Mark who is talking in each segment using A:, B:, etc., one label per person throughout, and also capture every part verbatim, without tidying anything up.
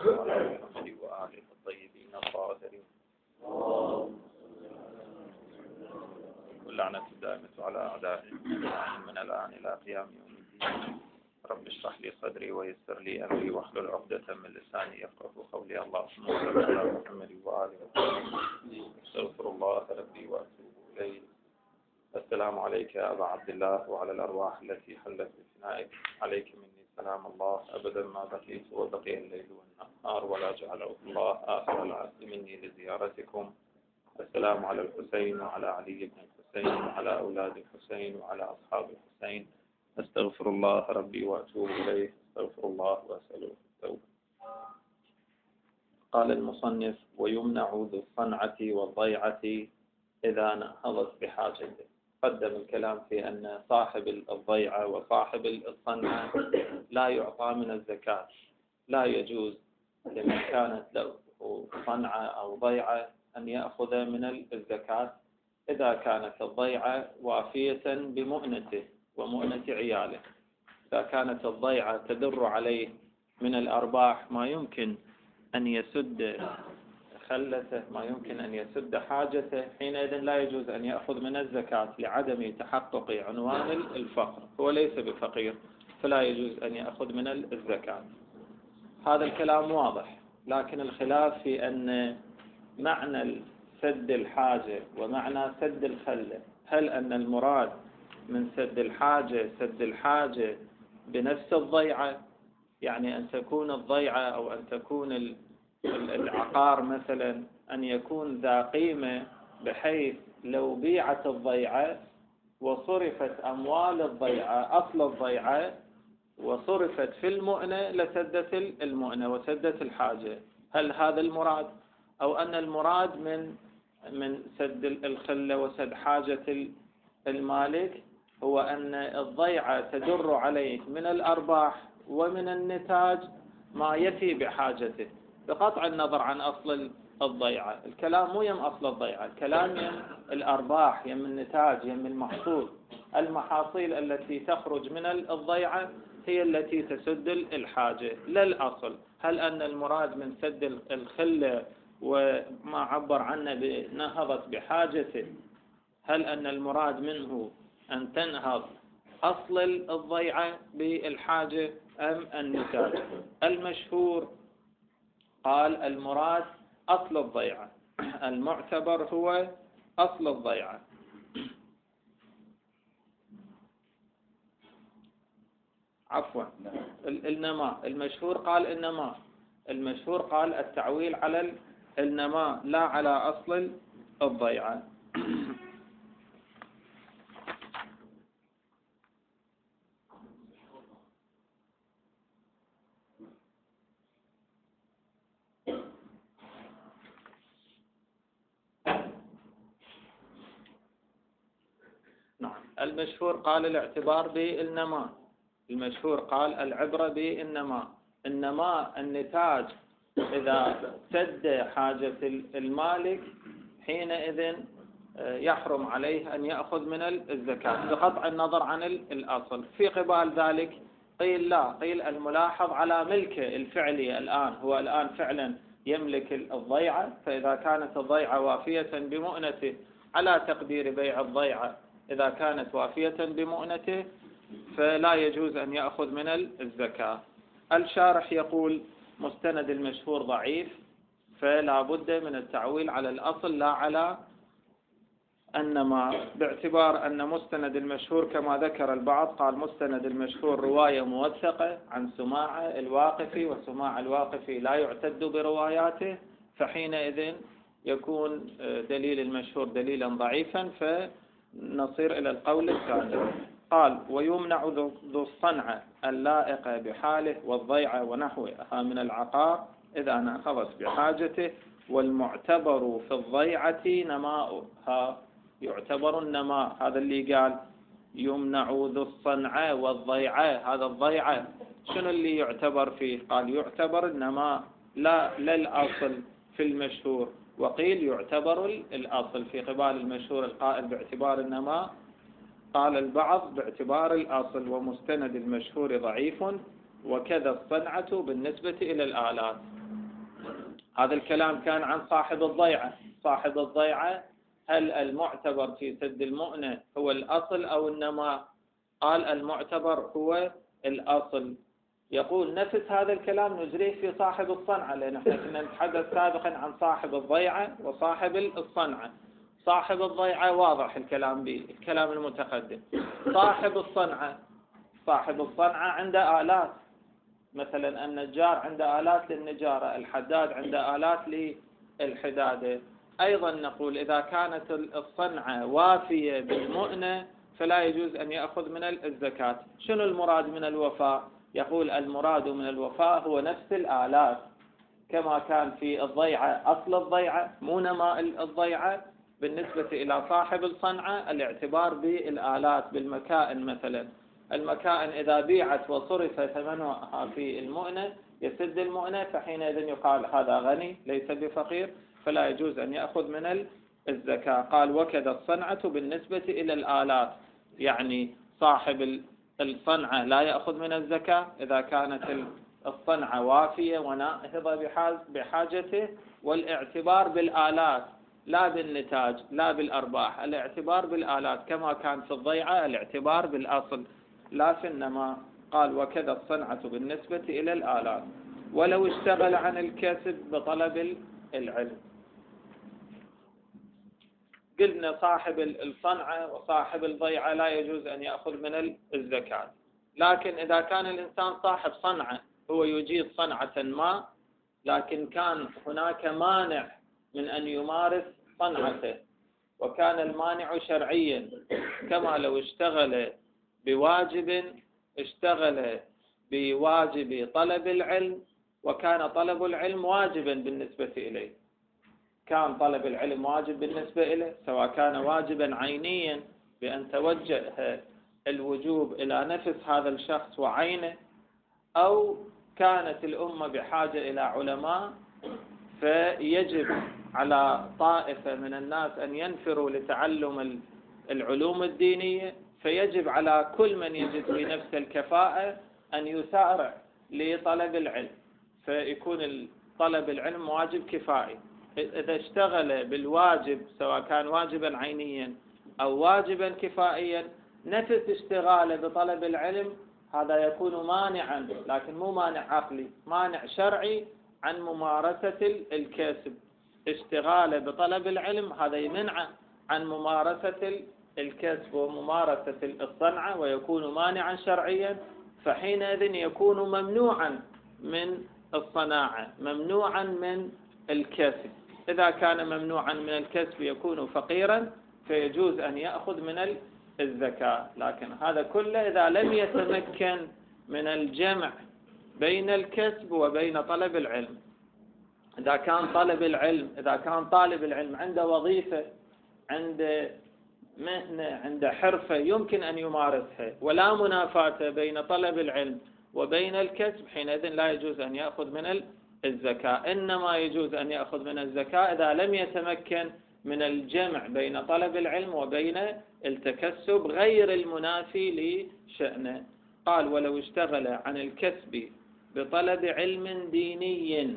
A: الله على محمد وآله الطيبين الطاهرين، واللعنة الدائمة على أعدائهم من الآن إلى قيام يوم الدين. رب اشرح لي صدري ويسر لي أمري واحلل عقدة من لساني يفقهوا قولي. اللهم صل على محمد وآله الطيبين. استغفر الله ربي وأتوب إليه. السلام عليك يا أبا عبد الله وعلى الأرواح التي حلت بفنائك. عليك مني سلام الله أبدا ما بقيت وبقي الليل والنهار، ولا جعله الله آخر العهد مني لزيارتكم. السلام على الحسين وعلى علي بن الحسين وعلى أولاد الحسين وعلى أصحاب الحسين. أستغفر الله ربي وأتوب إليه. أستغفر الله وأسأله التوبة. قال المصنف: ويمنع ذو الصنعة والضيعة إذا نهضت بحاجته. قدم الكلام في أن صاحب الضيعة وصاحب الصنعة لا يعطى من الزكاة. لا يجوز لمن كانت له صنعة أو ضيعة أن يأخذ من الزكاة إذا كانت الضيعة وافية بمؤنته ومؤنة عياله. إذا كانت الضيعة تدر عليه من الأرباح ما يمكن أن يسد خلته، ما يمكن أن يسد حاجته، حينئذ لا يجوز أن يأخذ من الزكاة لعدم تحقق عنوان الفقر. هو ليس بفقير فلا يجوز أن يأخذ من الزكاة. هذا الكلام واضح، لكن الخلاف في أن معنى سد الحاجة ومعنى سد الخلة. هل أن المراد من سد الحاجة سد الحاجة بنفس الضيعة، يعني أن تكون الضيعة أو أن تكون العقار مثلا أن يكون ذا قيمة بحيث لو بيعت الضيعة وصرفت أموال الضيعة أصل الضيعة وصرفت في المؤنة لسدت المؤنة وسدت الحاجة؟ هل هذا المراد؟ أو أن المراد من من سد الخلة وسد حاجة المالك هو أن الضيعة تدر عليه من الأرباح ومن النتاج ما يفي بحاجته بقطع النظر عن أصل الضيعة. الكلام مو يم أصل الضيعة، الكلام يم الأرباح، يم النتاج، يم المحصول. المحاصيل التي تخرج من الضيعة هي التي تسد الحاجة لا الأصل. هل أن المراد من سد الخلة وما عبر عنه بنهضت بحاجته، هل أن المراد منه أن تنهض أصل الضيعة بالحاجة أم النتاج؟ المشهور قال المراد أصل الضيعة، المعتبر هو أصل الضيعة. عفوا النماء. المشهور قال النماء، المشهور قال التعويل على النماء لا على أصل الضيعة. نعم، المشهور قال الاعتبار بالنماء، المشهور قال العبرة بالنماء. النماء النتاج إذا سد حاجة المالك حينئذ يحرم عليه أن يأخذ من الزكاة بقطع النظر عن الأصل. في قبال ذلك قيل لا، قيل الملاحظ على ملكه الفعلي الآن، هو الآن فعلا يملك الضيعة، فإذا كانت الضيعة وافية بمؤنته على تقدير بيع الضيعة إذا كانت وافية بمؤنته فلا يجوز أن يأخذ من الزكاة. الشارح يقول مستند المشهور ضعيف، فلا بد من التعويل على الأصل لا على النماء، باعتبار أن مستند المشهور كما ذكر البعض قال مستند المشهور رواية موثقة عن سماعة الواقفي، وسماع الواقفي لا يعتد برواياته، فحينئذ يكون دليل المشهور دليلا ضعيفا، فنصير إلى القول الثاني. قال ويمنع ذو الصنعة اللائقة بحاله والضيعة ونحوها من العقار إذا نهضت بحاجته، والمعتبر في الضيعة نماؤها. يعتبر النماء، هذا اللي قال يمنع ذو الصنعة والضيعة، هذا الضيعة شنو اللي يعتبر فيه؟ قال يعتبر النماء لا للأصل في المشهور، وقيل يعتبر الأصل في قبال المشهور القائل باعتبار النماء، قال البعض باعتبار الأصل. ومستند المشهور ضعيف، وكذا الصنعة بالنسبة إلى الآلات. هذا الكلام كان عن صاحب الضيعة. صاحب الضيعة هل المعتبر في سد المؤنة هو الأصل أو إنما؟ قال المعتبر هو الأصل. يقول نفس هذا الكلام نجريه في صاحب الصنعة، لأن احنا كنا نتحدث سابقا عن صاحب الضيعة وصاحب الصنعة. صاحب الضيعة واضح الكلام به، الكلام المتقدم. صاحب الصنعة صاحب الصنعة عنده آلات، مثلا النجار عنده آلات للنجارة، الحداد عنده آلات للحدادة. أيضا نقول إذا كانت الصنعة وافية بالمؤنة فلا يجوز أن يأخذ من الزكاة. شنو المراد من الوفاء؟ يقول المراد من الوفاء هو نفس الآلات، كما كان في الضيعة أصل الضيعة مو نماء الضيعة. بالنسبة إلى صاحب الصنعة الاعتبار بالآلات، بالمكائن مثلا. المكائن إذا بيعت وصرف ثمنها في المؤنة يسد المؤنة، فحينئذ يقال هذا غني ليس بفقير، فلا يجوز أن يأخذ من الزكاة. قال وكذا الصنعة بالنسبة إلى الآلات، يعني صاحب الصنعة لا يأخذ من الزكاة إذا كانت الصنعة وافية وناهضة بحاجته، والاعتبار بالآلات لا بالنتاج لا بالأرباح. الاعتبار بالآلات كما كان في الضيعة الاعتبار بالأصل لا في النماء. قال وكذا الصنعة بالنسبة إلى الآلات ولو اشتغل عن الكسب بطلب العلم. قلنا صاحب الصنعة وصاحب الضيعة لا يجوز أن يأخذ من الزكاة، لكن إذا كان الإنسان صاحب صنعة هو يجيد صنعة ما، لكن كان هناك مانع من أن يمارس صنعته، وكان المانع شرعيا، كما لو اشتغل بواجب اشتغل بواجب طلب العلم، وكان طلب العلم واجبا بالنسبة إليه. كان طلب العلم واجب بالنسبة إليه، سواء كان واجبا عينيا بأن توجه الوجوب إلى نفس هذا الشخص وعينه، أو كانت الأمة بحاجة إلى علماء فيجب على طائفة من الناس أن ينفروا لتعلم العلوم الدينية، فيجب على كل من يجد في نفس الكفاءة أن يسارع لطلب العلم، فيكون طلب العلم واجب كفائي. إذا اشتغل بالواجب سواء كان واجبا عينيا أو واجبا كفائيا، نفس اشتغاله بطلب العلم هذا يكون مانعا، لكن مو مانع عقلي، مانع شرعي عن ممارسة الكسب. اشتغاله بطلب العلم هذا يمنع عن ممارسة الكسب وممارسة الصنعة، ويكون مانعا شرعيا، فحينئذ يكون ممنوعا من الصناعة، ممنوعا من الكسب. إذا كان ممنوعا من الكسب يكون فقيرا فيجوز أن يأخذ من الزكاة. لكن هذا كله إذا لم يتمكن من الجمع بين الكسب وبين طلب العلم. إذا كان طلب العلم إذا كان طالب العلم عنده وظيفة، عنده مهنة، عنده حرفة يمكن أن يمارسها، ولا منافاة بين طلب العلم وبين الكسب، حينئذ لا يجوز أن يأخذ من الزكاة. إنما يجوز أن يأخذ من الزكاة إذا لم يتمكن من الجمع بين طلب العلم وبين التكسب غير المنافي لشأنه. قال ولو اشتغل عن الكسب بطلب علم ديني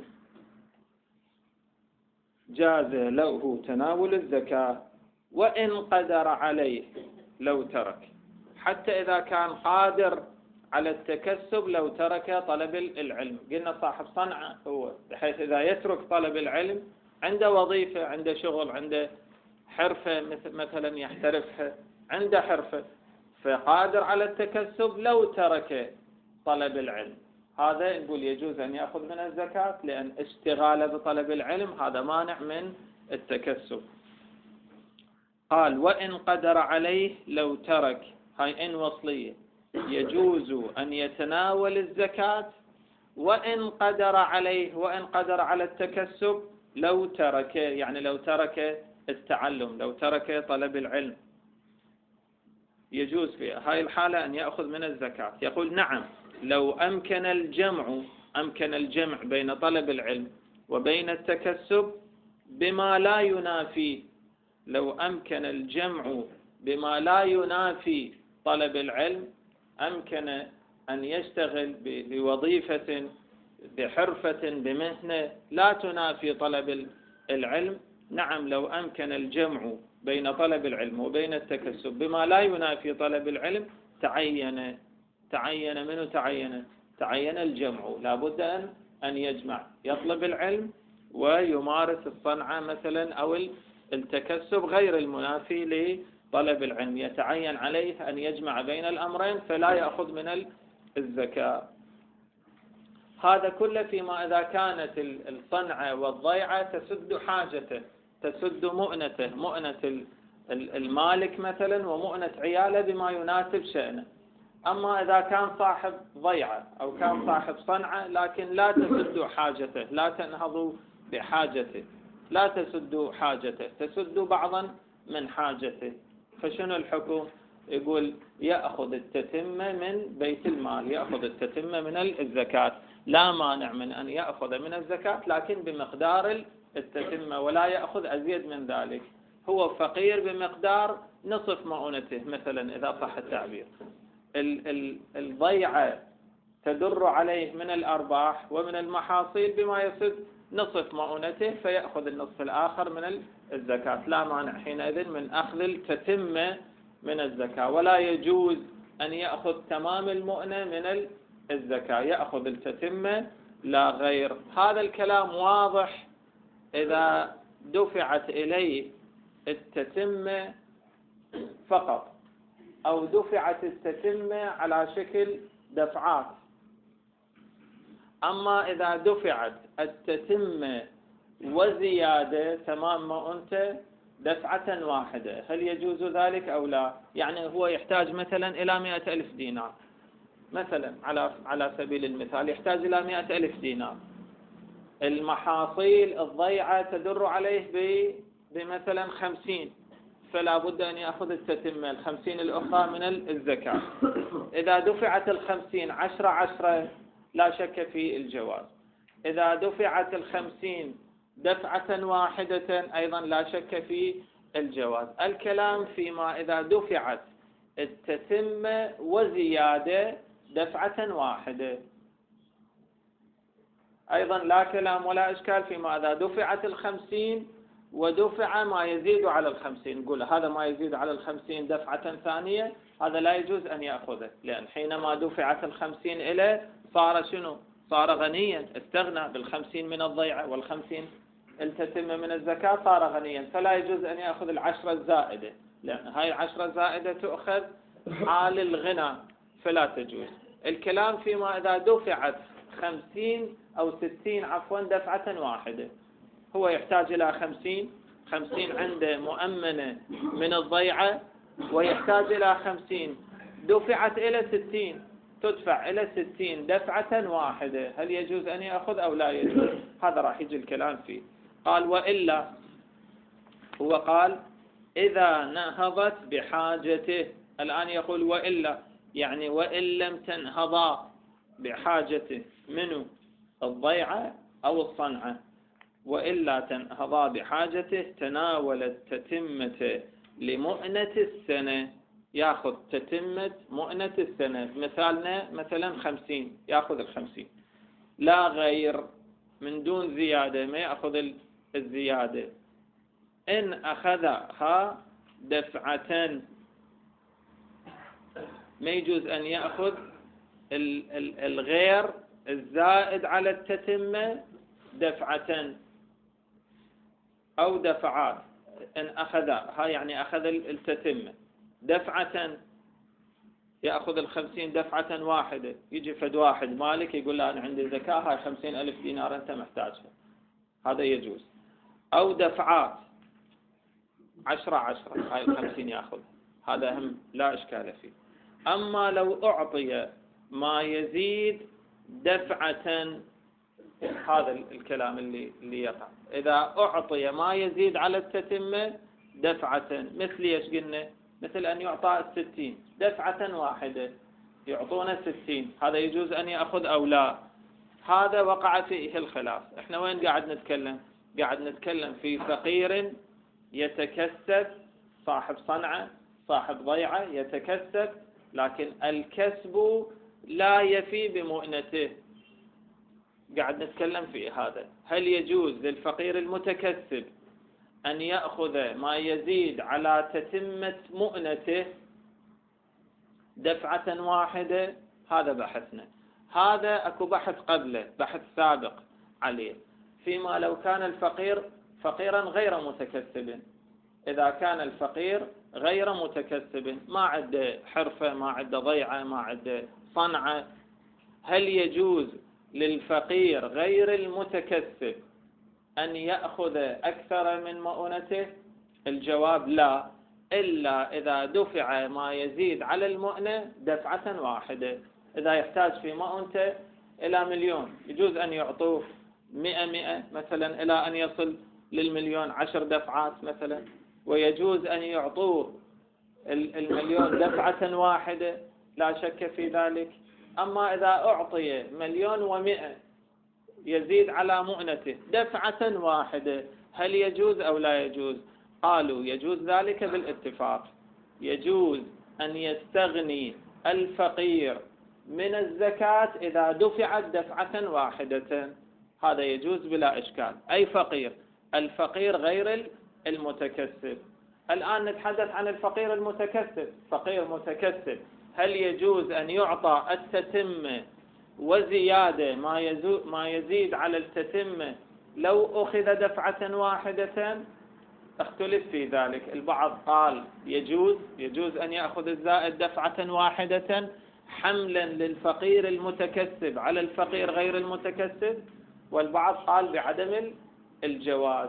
A: جاز له تناول الزكاة وإن قدر عليه لو ترك. حتى إذا كان قادر على التكسب لو ترك طلب العلم. قلنا صاحب صنعة هو، بحيث إذا يترك طلب العلم عنده وظيفة، عنده شغل، عنده حرفة مثلا يحترفها، عنده حرفة فقادر على التكسب، لو ترك طلب العلم هذا نقول يجوز أن يأخذ من الزكاة، لأن اشتغاله بطلب العلم هذا مانع من التكسب. قال وإن قدر عليه لو ترك، هاي إن وصلية، يجوز أن يتناول الزكاة وإن قدر عليه، وإن قدر على التكسب لو ترك، يعني لو ترك التعلم، لو ترك طلب العلم يجوز في هاي الحالة أن يأخذ من الزكاة. يقول نعم لو أمكن الجمع أمكن الجمع بين طلب العلم وبين التكسب بما لا ينافي، لو أمكن الجمع بما لا ينافي طلب العلم، أمكن أن يشتغل بوظيفة بحرفة بمهنة لا تنافي طلب العلم، نعم لو أمكن الجمع بين طلب العلم وبين التكسب بما لا ينافي طلب العلم تعين تعين منه تعين تعين الجمع، لا بد أن أن يجمع، يطلب العلم ويمارس الصنعة مثلا أو التكسب غير المنافي لطلب العلم، يتعين عليه أن يجمع بين الأمرين فلا يأخذ من الزكاة. هذا كله فيما إذا كانت الصنعة والضيعة تسد حاجته، تسد مؤنته، مؤنة المالك مثلا ومؤنة عياله بما يناسب شأنه. أما إذا كان صاحب ضيعة أو كان صاحب صنعة لكن لا تسد حاجته، لا تنهض بحاجته، لا تسد حاجته، تسد بعضا من حاجته، فشنو الحكم؟ يقول يأخذ التتمة من بيت المال، يأخذ التتمة من الزكاة، لا مانع من أن يأخذ من الزكاة لكن بمقدار التتمة ولا يأخذ أزيد من ذلك. هو فقير بمقدار نصف مؤونته مثلا إذا صح التعبير، الضيعة تدر عليه من الأرباح ومن المحاصيل بما يسد نصف مؤونته فيأخذ النصف الآخر من الزكاة، لا مانع حينئذ من أخذ التتمة من الزكاة، ولا يجوز أن يأخذ تمام المؤنة من الزكاة، يأخذ التتمة لا غير. هذا الكلام واضح إذا دفعت إليه التتمة فقط أو دفعت التتمة على شكل دفعات. أما إذا دفعت التتمة وزيادة تمام ما أنت دفعة واحدة، هل يجوز ذلك أو لا؟ يعني هو يحتاج مثلا إلى مئة ألف دينار مثلا على على سبيل المثال، يحتاج إلى مئة ألف دينار، المحاصيل الضيعة تدر عليه بمثلا خمسين، فلا بد أن يأخذ التتمة الخمسين الأخرى من الزكاة. إذا دفعت الخمسين عشرة عشرة لا شك في الجواز، إذا دفعت الخمسين دفعة واحدة أيضا لا شك في الجواز. الكلام فيما إذا دفعت التتمة وزيادة دفعة واحدة، أيضا لا كلام ولا إشكال فيما إذا دفعت الخمسين ودفع ما يزيد على الخمسين، نقول هذا ما يزيد على الخمسين دفعة ثانية، هذا لا يجوز أن يأخذه، لأن حينما دفعت الخمسين إليه صار شنو؟ صار غنيا، استغنى بالخمسين من الضيعة والخمسين التتمة من الزكاة، صار غنيا، فلا يجوز أن يأخذ العشرة الزائدة، لأن هاي العشرة الزائدة تؤخذ حال الغنى فلا تجوز. الكلام فيما إذا دفعت خمسين أو ستين عفوا دفعة واحدة، هو يحتاج إلى خمسين، خمسين عنده مؤمنة من الضيعة ويحتاج إلى خمسين، دفعت إلى ستين، تدفع إلى ستين دفعة واحدة، هل يجوز أن يأخذ أو لا يجوز؟ هذا راح يجي الكلام فيه. قال وإلا، هو قال إذا نهضت بحاجته، الآن يقول وإلا يعني وإن لم تنهضا بحاجته منه الضيعة أو الصنعة، وإلا تنهضا بحاجته تناول التتمة لمؤنة السنة، يأخذ تتمة مؤنة السنة، مثالنا مثلا خمسين يأخذ الخمسين لا غير من دون زيادة، ما يأخذ الزيادة. إن أخذها دفعة ما يجوز أن يأخذ الغير الزائد على التتمة دفعة أو دفعات. إن أخذها يعني أخذ التتمة دفعة يأخذ الخمسين دفعة واحدة، يجي فد واحد مالك يقول له أنا عندي زكاة هاي خمسين ألف دينار أنت محتاجها، هذا يجوز. أو دفعات عشرة عشرة هاي الخمسين يأخذ، هذا هم لا إشكال فيه. أما لو أعطي ما يزيد دفعة، هذا الكلام اللي اللي يقع، إذا أعطي ما يزيد على التتمة دفعة، مثل إيش قلنا؟ مثل أن يعطى الستين دفعة واحدة، يعطونا ستين، هذا يجوز أن يأخذ أو لا؟ هذا وقع فيه الخلاف. إحنا وين قاعد نتكلم؟ قاعد نتكلم في فقير يتكسب، صاحب صنعة صاحب ضيعة قاعد نتكلم في هذا. هل يجوز للفقير المتكسب أن يأخذ ما يزيد على تتمة مؤنته دفعة واحدة؟ هذا بحثنا. هذا أكو بحث قبله، بحث سابق عليه، فيما لو كان الفقير فقيرا غير متكسب. إذا كان الفقير غير متكسب، ما عنده حرفة، ما عنده ضيعة، ما عنده صنعة، هل يجوز للفقير غير المتكسب أن يأخذ أكثر من مؤونته؟ الجواب لا، إلا إذا دفع ما يزيد على المؤنة دفعة واحدة. إذا يحتاج في مؤونته إلى مليون، يجوز أن يعطوه مئة مئة مثلا إلى أن يصل للمليون عشر دفعات مثلا، ويجوز أن يعطوه المليون دفعة واحدة، لا شك في ذلك. أما إذا أعطي مليون ومئة يزيد على مؤنته دفعة واحدة، هل يجوز أو لا يجوز؟ قالوا يجوز ذلك بالاتفاق. يجوز أن يستغني الفقير من الزكاة إذا دفعت دفعة واحدة، هذا يجوز بلا إشكال. أي فقير؟ الفقير غير المتكسب. الآن نتحدث عن الفقير المتكسب. فقير متكسب هل يجوز أن يعطى التتمة وزيادة ما ما يزيد على التتمة لو أخذ دفعة واحدة؟ اختلف في ذلك. البعض قال يجوز يجوز أن يأخذ الزائد دفعة واحدة حملا للفقير المتكسب على الفقير غير المتكسب، والبعض قال بعدم الجواز.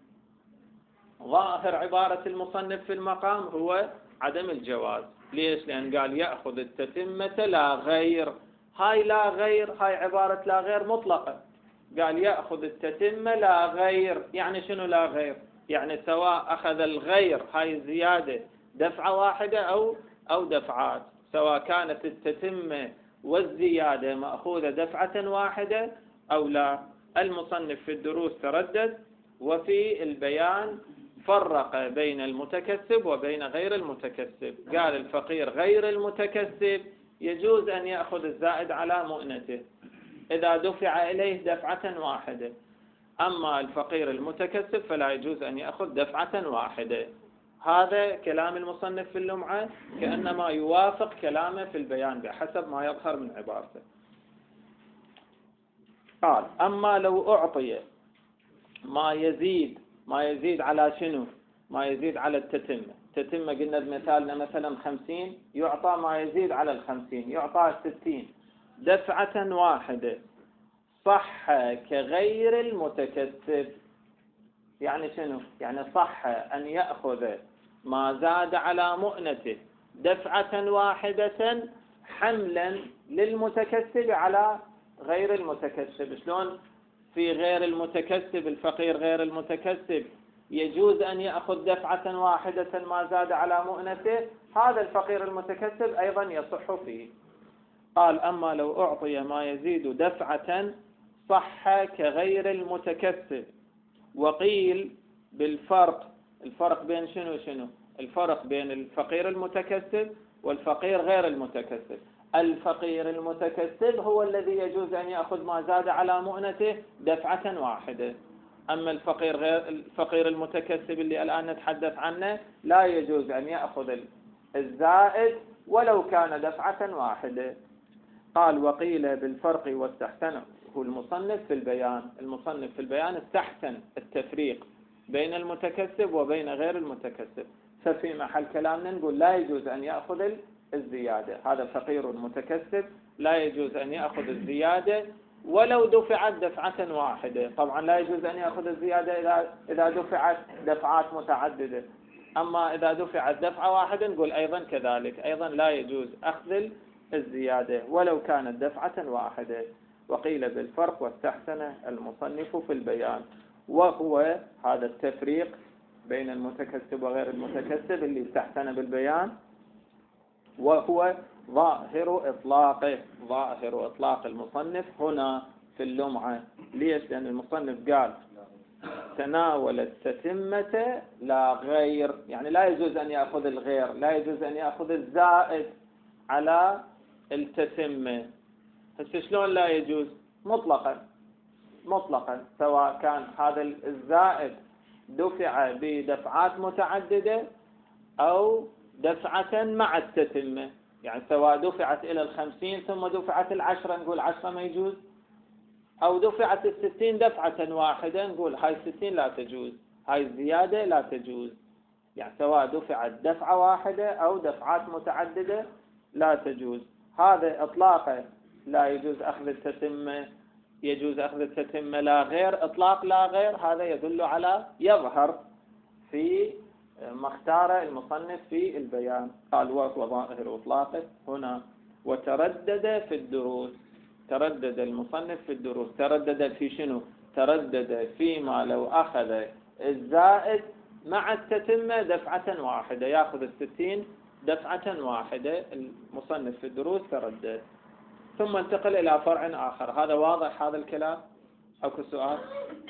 A: ظاهر عبارة المصنف في المقام هو عدم الجواز. ليش؟ لأن قال يأخذ التتمة لا غير. هاي لا غير، هاي عبارة لا غير مطلقة. قال يأخذ التتمة لا غير، يعني شنو لا غير؟ يعني سواء أخذ الغير هاي الزيادة دفعة واحدة أو أو دفعات، سواء كانت التتمة والزيادة مأخوذة دفعة واحدة أو لا. المصنف في الدروس تردد، وفي البيان فرق بين المتكسب وبين غير المتكسب. قال الفقير غير المتكسب يجوز أن يأخذ الزائد على مؤنته إذا دفع إليه دفعة واحدة، أما الفقير المتكسب فلا يجوز أن يأخذ دفعة واحدة. هذا كلام المصنف في اللمعة كأنما يوافق كلامه في البيان بحسب ما يظهر من عبارته. قال أما لو أعطي ما يزيد ما يزيد على شنو؟ ما يزيد على التتمة. التتمة قلنا بمثالنا مثلا خمسين، يعطى ما يزيد على الخمسين، يعطى ستين دفعة واحدة، صح كغير المتكسب. يعني شنو؟ يعني صح أن يأخذ ما زاد على مؤنته دفعة واحدة حملا للمتكسب على غير المتكسب. شلون في غير المتكسب الفقير غير المتكسب يجوز أن يأخذ دفعة واحدة ما زاد على مؤنته، هذا الفقير المتكسب أيضا يصح فيه. قال أما لو أعطي ما يزيد دفعة صح كغير المتكسب. وقيل بالفرق، الفرق بين شنو شنو؟ الفرق بين الفقير المتكسب والفقير غير المتكسب. الفقير المتكسب هو الذي يجوز أن يأخذ ما زاد على مؤنته دفعة واحدة، أما الفقير غير الفقير المتكسب اللي الآن نتحدث عنه لا يجوز أن يأخذ الزائد ولو كان دفعة واحدة. قال وقيل بالفرق واستحسنه المصنف في البيان. المصنف في البيان استحسن التفريق بين المتكسب وبين غير المتكسب، ففي محل كلامنا نقول لا يجوز أن يأخذ الزيادة. هذا فقير متكسب لا يجوز أن يأخذ الزيادة ولو دفعت دفعة واحدة. طبعا لا يجوز أن يأخذ الزيادة إذا إذا دفعت دفعات متعددة، أما إذا دفعت دفعة واحدة نقول أيضا كذلك، أيضا لا يجوز أخذ الزيادة ولو كانت دفعة واحدة. وقيل بالفرق واستحسن المصنف في البيان، وهو هذا التفريق بين المتكسب وغير المتكسب اللي استحسن بالبيان، وهو ظاهر إطلاقه، ظاهر إطلاق المصنف هنا في اللمعة. ليش؟ لأن المصنف قال تناول التتمة لا غير، يعني لا يجوز أن يأخذ الغير، لا يجوز أن يأخذ الزائد على التتمة. هسه شلون لا يجوز؟ مطلقا مطلقا، سواء كان هذا الزائد دفع بدفعات متعددة أو دفعة مع التتمة، يعني سواء دفعت إلى الخمسين ثم دفعت العشرة نقول عشرة ما يجوز، أو دفعت الستين دفعة واحدة نقول هاي الستين لا تجوز، هاي الزيادة لا تجوز. يعني سواء دفعت دفعة واحدة أو دفعات متعددة لا تجوز. هذا إطلاقه لا يجوز أخذ التتمة، يجوز أخذ التتمة لا غير، إطلاق لا غير هذا يدل على يظهر في ما اختار المصنف في البيان. قال وهو ظاهر إطلاقه هنا. وتردد في الدروس، تردد المصنف في الدروس، تردد في شنو؟ تردد فيما لو أخذ الزائد مع التتمة دفعة واحدة، يأخذ الستين دفعة واحدة. المصنف في الدروس تردد. ثم انتقل إلى فرع آخر. هذا واضح هذا الكلام؟ أكو سؤال؟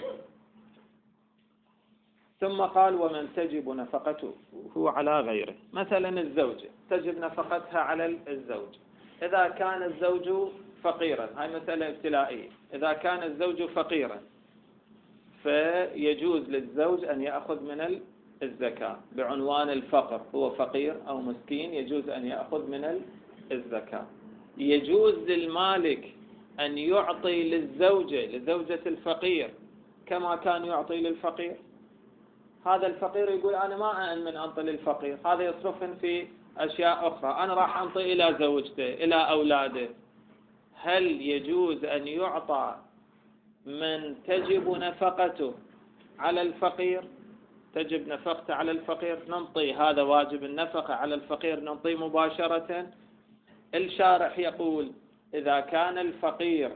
A: ثم قال ومن تجب نفقته هو على غيره. مثلا الزوجة تجب نفقتها على الزوج إذا كان الزوج فقيرا، هاي مسألة ابتلائية. إذا كان الزوج فقيرا فيجوز للزوج أن يأخذ من الزكاة بعنوان الفقر، هو فقير أو مسكين يجوز أن يأخذ من الزكاة. يجوز للمالك أن يعطي للزوجة لزوجة الفقير كما كان يعطي للفقير. هذا الفقير يقول أنا ما أأمن أنطي للفقير، هذا يصرفن في أشياء أخرى، أنا راح أنطي إلى زوجته إلى أولاده. هل يجوز أن يعطى من تجب نفقته على الفقير؟ تجب نفقته على الفقير ننطي، هذا واجب النفقة على الفقير ننطي مباشرة. الشارح يقول إذا كان الفقير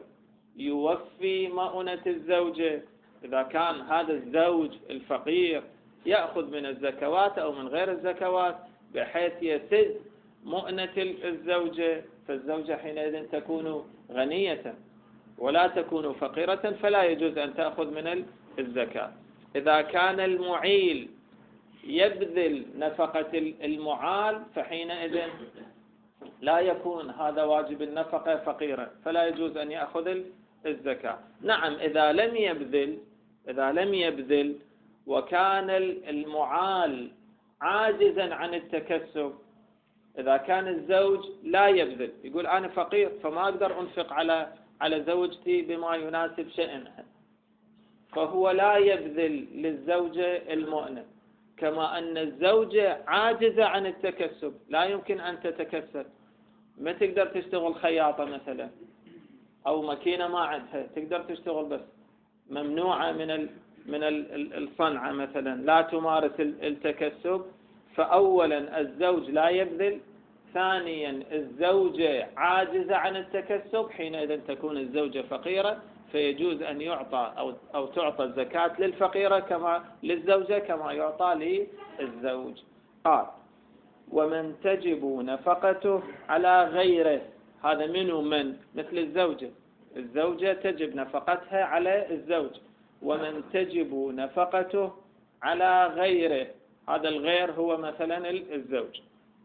A: يوفي مؤنة الزوجة، إذا كان هذا الزوج الفقير يأخذ من الزكوات أو من غير الزكوات بحيث يسد مؤنة الزوجة، فالزوجة حينئذ تكون غنية ولا تكون فقيرة، فلا يجوز أن تأخذ من الزكاة. إذا كان المعيل يبذل نفقة المعال فحينئذ لا يكون هذا واجب النفقة فقيرا، فلا يجوز أن يأخذ الزكاة. نعم إذا لم يبذل إذا لم يبذل وكان المعال عاجزا عن التكسب، إذا كان الزوج لا يبذل يقول أنا فقير فما أقدر أنفق على على زوجتي بما يناسب شأنها، فهو لا يبذل للزوجة المؤنة. كما أن الزوجة عاجزة عن التكسب، لا يمكن أن تتكسب، ما تقدر تشتغل خياطة مثلا أو ماكينة ما عندها، تقدر تشتغل بس ممنوعة من ال من ال الصنعة مثلا، لا تمارس التكسب. فأولا الزوج لا يبذل، ثانيا الزوجة عاجزة عن التكسب، حينئذ تكون الزوجة فقيرة، فيجوز أن يعطى أو أو تعطى الزكاة للفقيرة كما للزوجة كما يعطى للزوج. قال ومن تجب نفقته على غيره، هذا منه من مثل الزوجة، الزوجة تجب نفقتها على الزوج، ومن تجب نفقته على غيره، هذا الغير هو مثلا الزوج.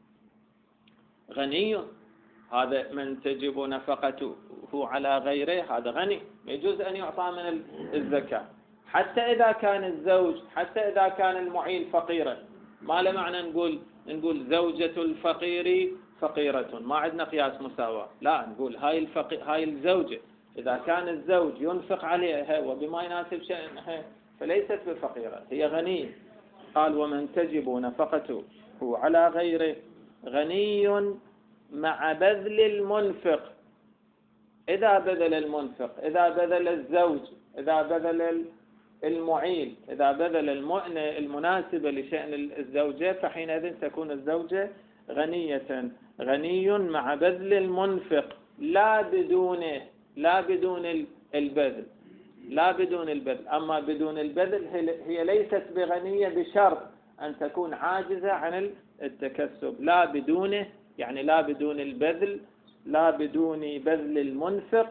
A: غني، هذا من تجب نفقته على غيره هذا غني، يجوز أن يعطى من الزكاة. حتى إذا كان الزوج حتى إذا كان المعيل فقيرا، ما له معنى نقول نقول زوجة الفقير فقيرة، ما عندنا قياس مساواة، لا نقول هاي الفقير هاي الزوجة إذا كان الزوج ينفق عليها وبما يناسب شأنها فليست بفقيرة، هي غنية. قال ومن تجب نفقته على غيره غني مع بذل المنفق، إذا بذل المنفق، إذا بذل الزوج، إذا بذل المعيل، إذا بذل المؤنة المناسبة لشأن الزوجة فحينئذ تكون الزوجة غنية. غني مع بذل المنفق لا بدونه، لا بدون البذل، لا بدون البذل. أما بدون البذل هي ليست بغنية بشرط أن تكون عاجزة عن التكسب، لا بدونه يعني لا بدون البذل، لا بدون بذل المنفق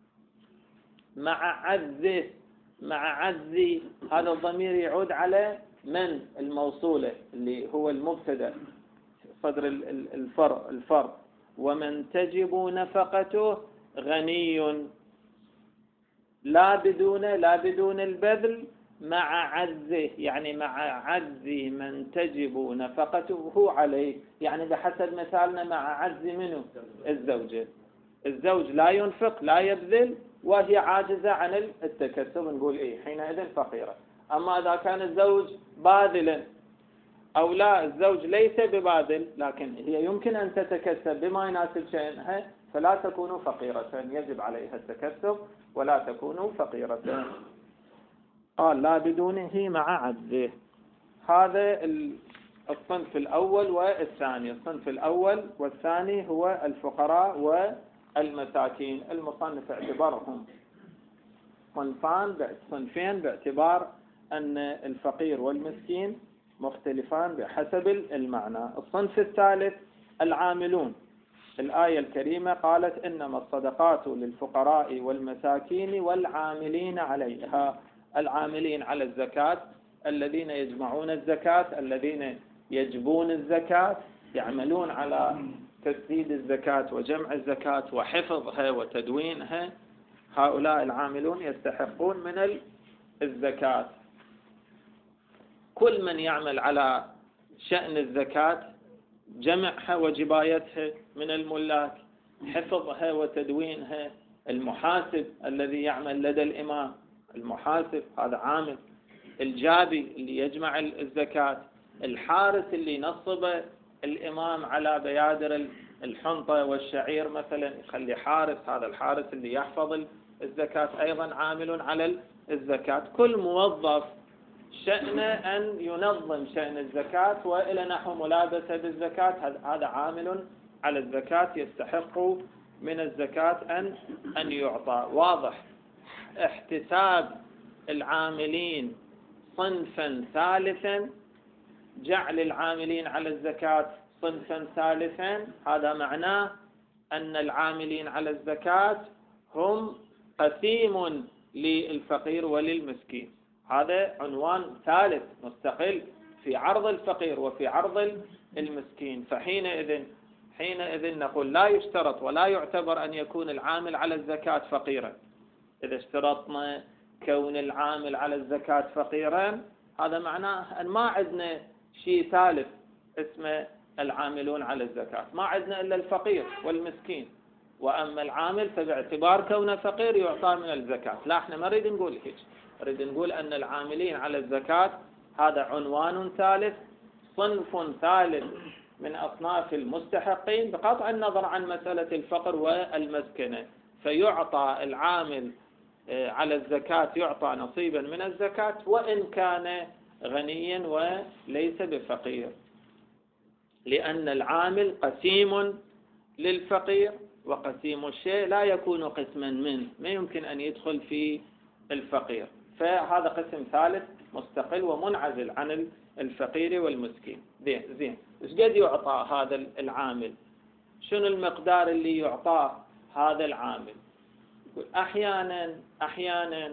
A: مع عجزه، مع عجز هذا الضمير يعود على من الموصولة اللي هو المبتدأ صدر الفرق الفرق ومن تجب نفقته غني لا بدون لا بدون البذل مع عجزه، يعني مع عجز من تجب نفقته عليه، يعني بحسب مثالنا مع عجز منه الزوجة. الزوج لا ينفق لا يبذل وهي عاجزة عن التكسب، نقول إيه حينئذ فقيرة. أما إذا كان الزوج باذلا أو لا، الزوج ليس بباذل لكن هي يمكن أن تتكسب بما يناسب شأنها، فلا تكون فقيرة، يجب عليها التكسب ولا تكون فقيرة. قال لا بدونه مع عجزه. هذا الصنف الأول والثاني. الصنف الأول والثاني هو الفقراء والمساكين. المصنف اعتبرهم صنفان صنفين باعتبار أن الفقير والمسكين مختلفان بحسب المعنى. الصنف الثالث العاملون. الآية الكريمة قالت إنما الصدقات للفقراء والمساكين والعاملين عليها. العاملين على الزكاة الذين يجمعون الزكاة، الذين يجبون الزكاة، يعملون على تسديد الزكاة وجمع الزكاة وحفظها وتدوينها، هؤلاء العاملون يستحقون من الزكاة. كل من يعمل على شأن الزكاة، جمعها وجبايتها من الملاك، حفظها وتدوينها، المحاسب الذي يعمل لدى الإمام، المحاسب هذا عامل، الجابي اللي يجمع الزكاة، الحارس اللي ينصب الإمام على بيادر الحنطة والشعير مثلا يخلي حارس، هذا الحارس اللي يحفظ الزكاة أيضا عامل على الزكاة. كل موظف شأنه أن ينظم شأن الزكاة وإلى نحو ملابسة بالزكاة، هذا عامل على الزكاة يستحق من الزكاة أن أن يعطى. واضح. احتساب العاملين صنفا ثالثا، جعل العاملين على الزكاة صنفا ثالثا، هذا معناه أن العاملين على الزكاة هم قسيم للفقير وللمسكين. هذا عنوان ثالث مستقل في عرض الفقير وفي عرض المسكين. فحينئذ حينئذ نقول لا يشترط ولا يعتبر أن يكون العامل على الزكاة فقيرا. إذا اشترطنا كون العامل على الزكاة فقيرا، هذا معناه أن ما عندنا شيء ثالث اسمه العاملون على الزكاة، ما عندنا إلا الفقير والمسكين. وأما العامل فباعتبار كونه فقير يعطى من الزكاة. لا، احنا ما نريد نقول هيك، نريد نقول أن العاملين على الزكاة هذا عنوان ثالث، صنف ثالث من أصناف المستحقين بقطع النظر عن مسألة الفقر والمسكنة. فيعطى العامل على الزكاة يعطى نصيبا من الزكاة وإن كان غنيا وليس بفقير، لأن العامل قسيم للفقير، وقسيم الشيء لا يكون قسما منه، ما يمكن أن يدخل في الفقير. فهذا قسم ثالث مستقل ومنعزل عن الفقير والمسكين. زين زين ايش قد يعطى هذا العامل؟ شنو المقدار اللي يعطاه هذا العامل؟ أحيانا أحيانا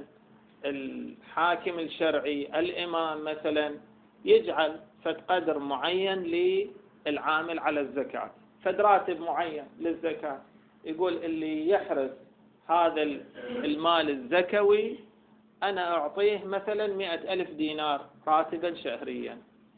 A: الحاكم الشرعي الإمام مثلا يجعل فد قدر معين للعامل على الزكاة، فد راتب معين للزكاة، يقول اللي يحرس هذا المال الزكوي أنا أعطيه مثلا مئة ألف دينار راتبا شهريا.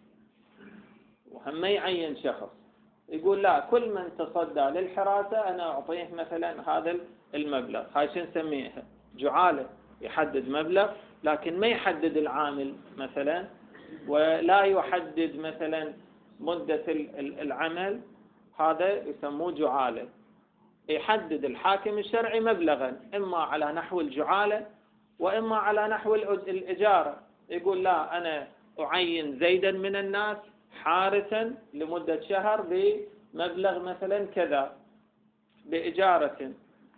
A: وهم ما يعين شخص، يقول لا، كل من تصدى للحراسة أنا أعطيه مثلا هذا المبلغ. هاي شو نسميها؟ جعالة. يحدد مبلغ لكن ما يحدد العامل مثلا، ولا يحدد مثلا مدة العمل، هذا يسموه جعالة. يحدد الحاكم الشرعي مبلغا إما على نحو الجعالة وإما على نحو الإجارة. يقول لا، أنا أعين زيدا من الناس حارسا لمدة شهر بمبلغ مثلا كذا بإجارة.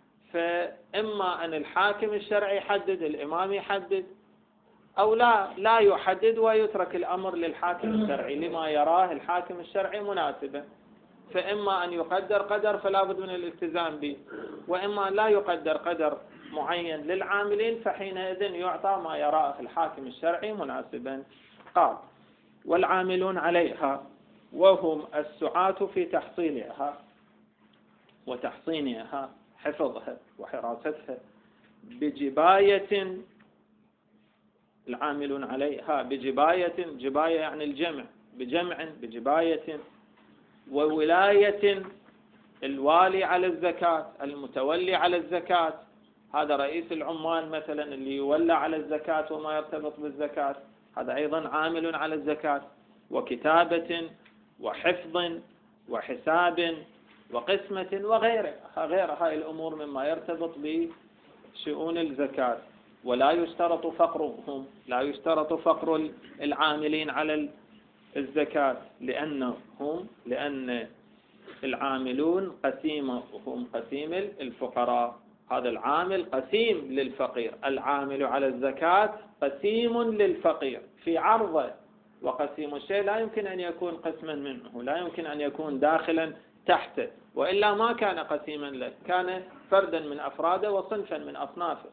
A: فإما أن الحاكم الشرعي يحدد، الإمام يحدد، أو لا لا يحدد ويترك الأمر للحاكم الشرعي لما يراه الحاكم الشرعي مناسبا. فإما أن يقدر قدر فلا بد من الالتزام به، وإما لا يقدر قدر معين للعاملين، فحينئذ يعطى ما يراه الحاكم الشرعي مناسبا. قال والعاملون عليها وهم السعاة في تحصيلها وتحصينها، حفظها وحراستها بجباية، العاملون عليها بجباية، جباية يعني الجمع، بجمع بجباية، وولاية الوالي على الزكاة، المتولي على الزكاة، هذا رئيس العمال مثلا اللي يولى على الزكاة وما يرتبط بالزكاة، هذا أيضا عامل على الزكاة، وكتابة وحفظ وحساب وقسمة وغيره، غير هاي الأمور مما يرتبط بشؤون الزكاة. ولا يشترط فقرهم، لا يشترط فقر العاملين على الزكاة، لأنهم لأن العاملون قسيمهم قسيم الفقراء، هذا العامل قسيم للفقير، العامل على الزكاة قسيم للفقير في عرضه، وقسيم الشيء لا يمكن أن يكون قسما منه، لا يمكن أن يكون داخلا تحته، وإلا ما كان قسيما له، كان فردا من أفراده وصنفا من أصنافه.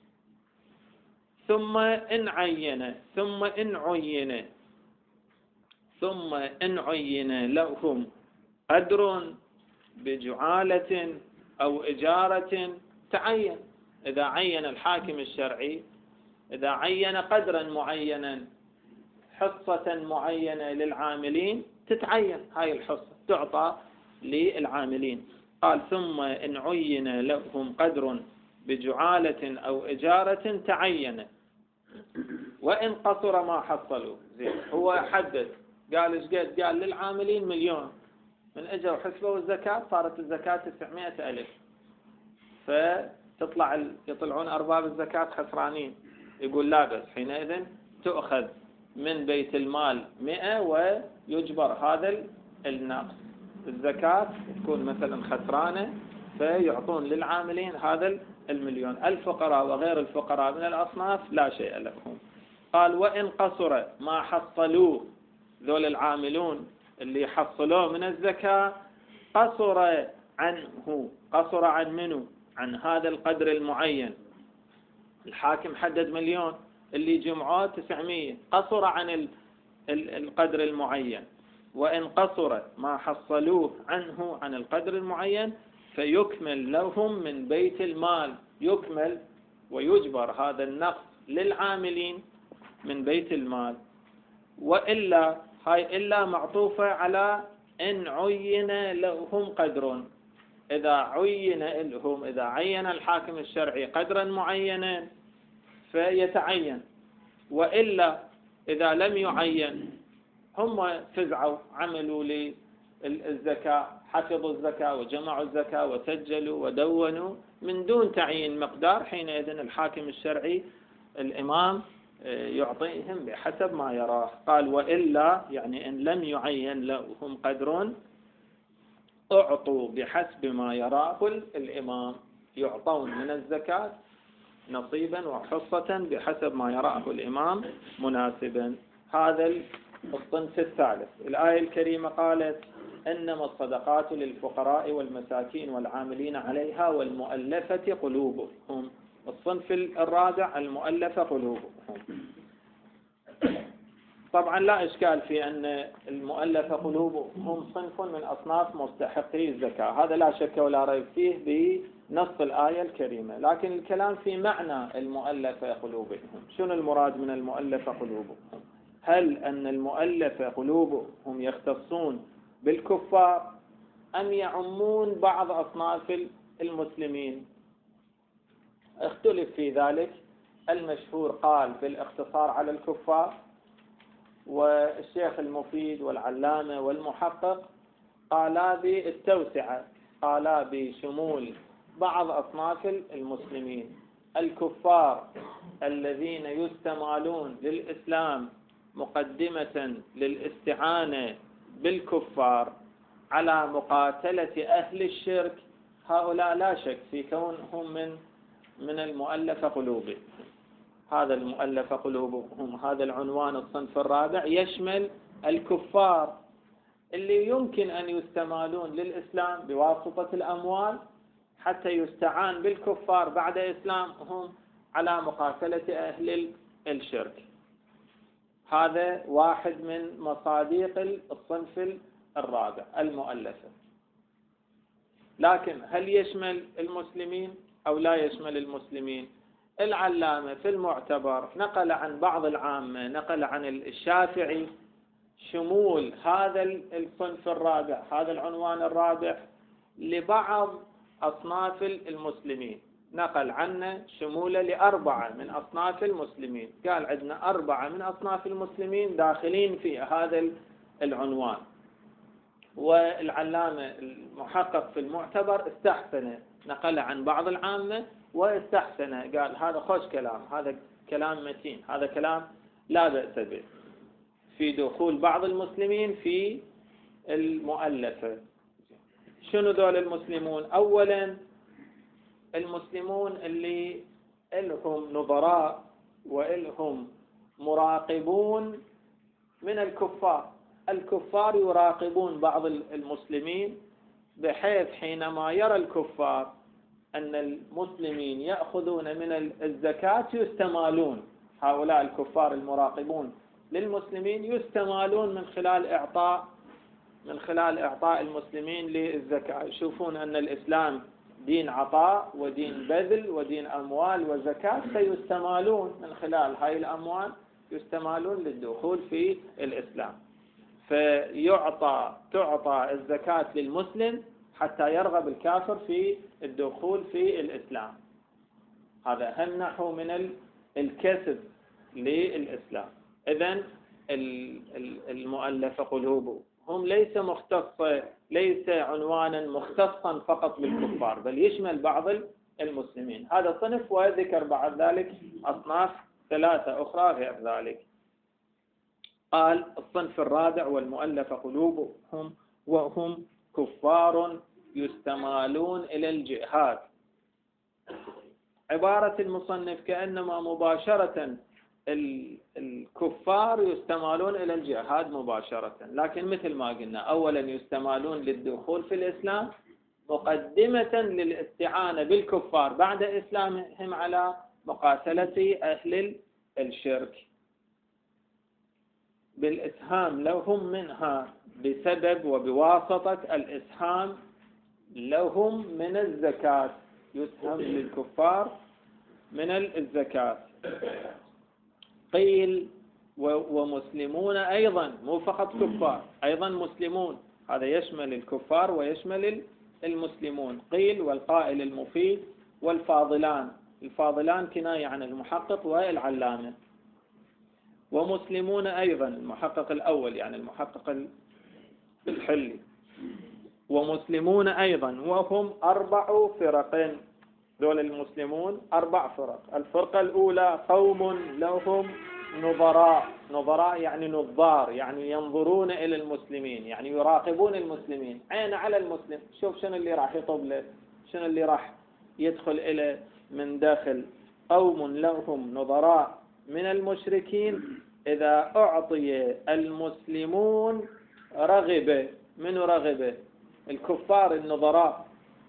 A: ثم إن عين ثم إن عين ثم إن عين لهم قدر بجعالة أو إجارة تعين، إذا عين الحاكم الشرعي، إذا عين قدرا معينا، حصة معينة للعاملين، تتعين هاي الحصة تعطى للعاملين. قال ثم إن عين لهم قدر بجعالة أو إجارة تعين، وإن قصر ما حصلوا. زين، هو حدد قال إيش قد؟ قال للعاملين مليون، من اجوا حسبوا الزكاة صارت الزكاة تسعمائة ألف، فتطلع يطلعون أرباب الزكاة خسرانين، يقول لا بس حينئذ تؤخذ من بيت المال مئة ويجبر هذا النقص، الزكاة تكون مثلا خسرانة فيعطون للعاملين هذا المليون. الفقراء وغير الفقراء من الأصناف لا شيء لهم. قال وإن قصر ما حصلوه، ذول العاملون اللي حصلوه من الزكاة قصر عنه، قصر عن منه؟ عن هذا القدر المعين، الحاكم حدد مليون، اللي جمعوه تسعمية، قصر عن القدر المعين. وإن قصر ما حصلوه عنه عن القدر المعين فيكمل لهم من بيت المال، يكمل ويجبر هذا النقص للعاملين من بيت المال. وإلا، هاي إلا معطوفة على إن عين لهم قدر، إذا عين لهم، إذا عين الحاكم الشرعي قدرا معينا فيتعين، وإلا إذا لم يعين، هم فزعوا عملوا للزكاة، حفظوا الزكاة وجمعوا الزكاة وسجلوا ودونوا من دون تعيين مقدار، حينئذ الحاكم الشرعي الإمام يعطيهم بحسب ما يراه. قال وإلا يعني إن لم يعين لهم قدر أعطوا بحسب ما يراه الإمام، يعطون من الزكاة نصيبا وحصة بحسب ما يراه الإمام مناسبا. هذا الصنف الثالث. الآية الكريمة قالت إنما الصدقات للفقراء والمساكين والعاملين عليها والمؤلفة قلوبهم. الصنف الرابع المؤلفة قلوبهم. طبعا لا إشكال في أن المؤلفة قلوبهم صنف من أصناف مستحقي الزكاة، هذا لا شك ولا ريب فيه بنص الآية الكريمة، لكن الكلام في معنى المؤلفة قلوبهم. شنو المراد من المؤلفة قلوبهم؟ هل أن المؤلفة قلوبهم يختصون بالكفار أم يعمون بعض أصناف المسلمين؟ اختلف في ذلك. المشهور قال بالاختصار على الكفار، والشيخ المفيد والعلامة والمحقق قالا بالتوسعة، قالا بشمول بعض أصناف المسلمين. الكفار الذين يستمالون للإسلام مقدمة للاستعانة بالكفار على مقاتلة أهل الشرك، هؤلاء لا شك في كونهم من من المؤلفة قلوبهم. هذا المؤلفة قلوبهم، هذا العنوان الصنف الرابع يشمل الكفار اللي يمكن أن يستمالون للإسلام بواسطة الأموال حتى يستعان بالكفار بعد إسلامهم على مقاتلة أهل الشرك. هذا واحد من مصادق الصنف الرابع المؤلفة. لكن هل يشمل المسلمين؟ أو لا يشمل المسلمين. العلامة في المعتبر نقل عن بعض العامة، نقل عن الشافعي شمول هذا الصنف الرابع، هذا العنوان الرابع لبعض أصناف المسلمين، نقل عنه شموله لأربعة من أصناف المسلمين، قال عندنا أربعة من أصناف المسلمين داخلين في هذا العنوان. والعلامة المحقق في المعتبر استحسن، نقل عن بعض العامة واستحسن، قال هذا خوش كلام، هذا كلام متين، هذا كلام لا بأس به في دخول بعض المسلمين في المؤلفة. شنو دول المسلمون؟ أولا المسلمون اللي إلهم نظراء وإلهم مراقبون من الكفار. الكفار يراقبون بعض المسلمين بحيث حينما يرى الكفار أن المسلمين يأخذون من الزكاة يستمالون، هؤلاء الكفار المراقبون للمسلمين يستمالون من خلال إعطاء من خلال إعطاء المسلمين للزكاة، يشوفون أن الإسلام دين عطاء ودين بذل ودين أموال وزكاة، فيستمالون من خلال هاي الأموال يستمالون للدخول في الإسلام، فيعطى تعطى الزكاة للمسلم حتى يرغب الكافر في الدخول في الإسلام. هذا هم نحو من الكسب للإسلام. إذن المؤلفة قلوبهم هم ليس مختص ليس عنوانا مختصا فقط بالكفار، بل يشمل بعض المسلمين. هذا صنف، وذكر بعد ذلك أصناف ثلاثة أخرى غير ذلك. قال الصنف الرابع والمؤلفة قلوبهم وهم كفار يستمالون إلى الجهاد. عبارة المصنف كأنما مباشرة الكفار يستمالون إلى الجهاد مباشرة، لكن مثل ما قلنا أولا يستمالون للدخول في الإسلام مقدمة للاستعانة بالكفار بعد إسلامهم على مقاتلة أهل الشرك بالإسهام لهم منها بسبب وبواسطة الإسهام لهم من الزكاة، يسهم للكفار من الزكاة. قيل ومسلمون أيضا، مو فقط كفار، أيضا مسلمون، هذا يشمل الكفار ويشمل المسلمون. قيل والقائل المفيد والفاضلان، الفاضلان كناية عن المحقق والعلامة. ومسلمون أيضا المحقق الأول يعني المحقق الحلي. ومسلمون أيضا وهم أربع فرق، دول المسلمون أربع فرق. الفرقة الأولى قوم لهم نظراء، نظراء يعني نظار، يعني ينظرون إلى المسلمين، يعني يراقبون المسلمين، عين على المسلم، شوف شنو اللي راح يطب له، شنو اللي راح يدخل إلى من داخل. قوم لهم نظراء من المشركين إذا أعطي المسلمون رغبة. من رغبة؟ الكفار النظراء،